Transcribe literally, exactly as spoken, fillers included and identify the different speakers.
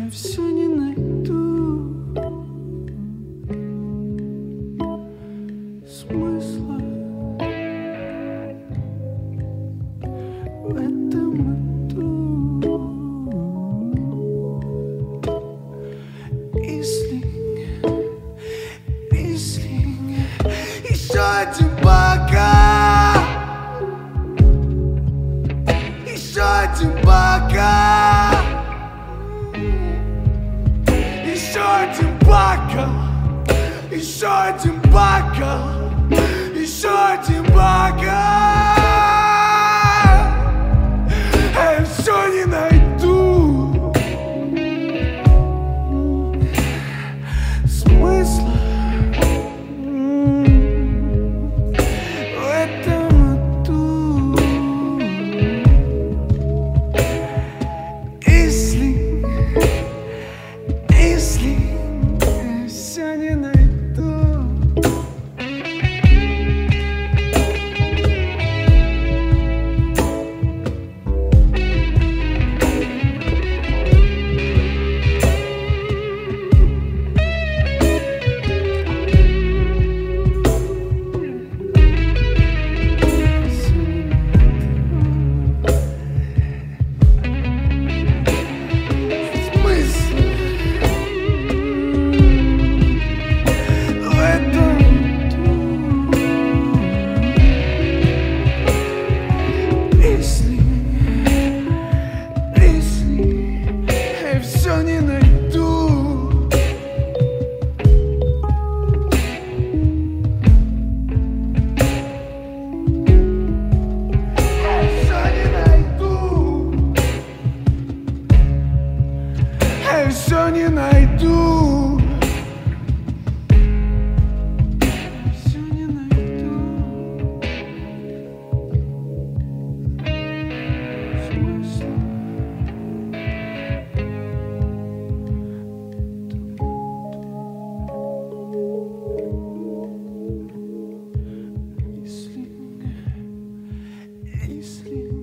Speaker 1: все не найду смысла в этом аду. Рислинг, Рислинг, еще один бокал, еще один бокал, еще один бокал, еще один бокал, еще один бокал. Я все не найду смысла в этом аду. Рислинг, Рислинг, я все не найду. Все не найду. Я все не найду. Я все не найду. Все не найду. Смысла. Рислинг, Рислинг.